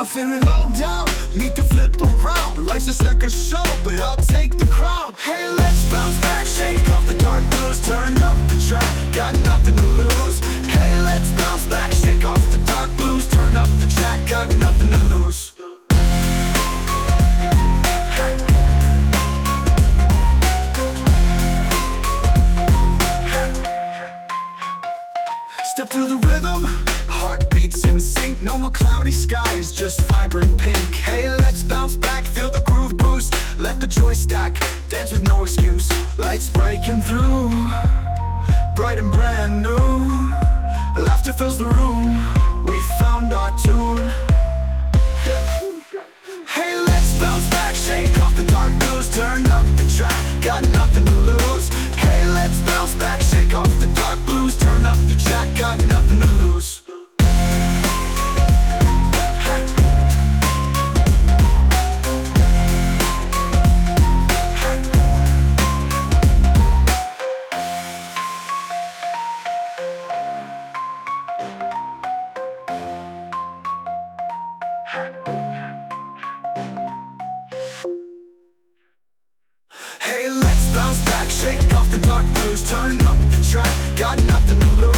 I'm feeling low down, need to flip around. Life's just like a show, but I'll take the crown. Hey, let's bounce back, shake off the dark blues, turn up the track, got nothing to lose. Hey, let's bounce back, shake off the dark blues, turn up the track, got nothing to lose. Step to the rhythm, heartbeats in sync. No more cloudy skies, just vibrant pink. Hey, let's bounce back, feel the groove boost. Let the joy stack, dance with no excuse. Lights breaking through, bright and brand new. Laughter fills the room, we found our tune. Hey, let's bounce back, shake off the dark blues, turn up the track, got nothing to lose. Hey, let's bounce back, shake off the dark blues, turn up the track, got nothing to lose. Hey, let's bounce back, shake off the dark blues, turn up the track, got nothing to lose.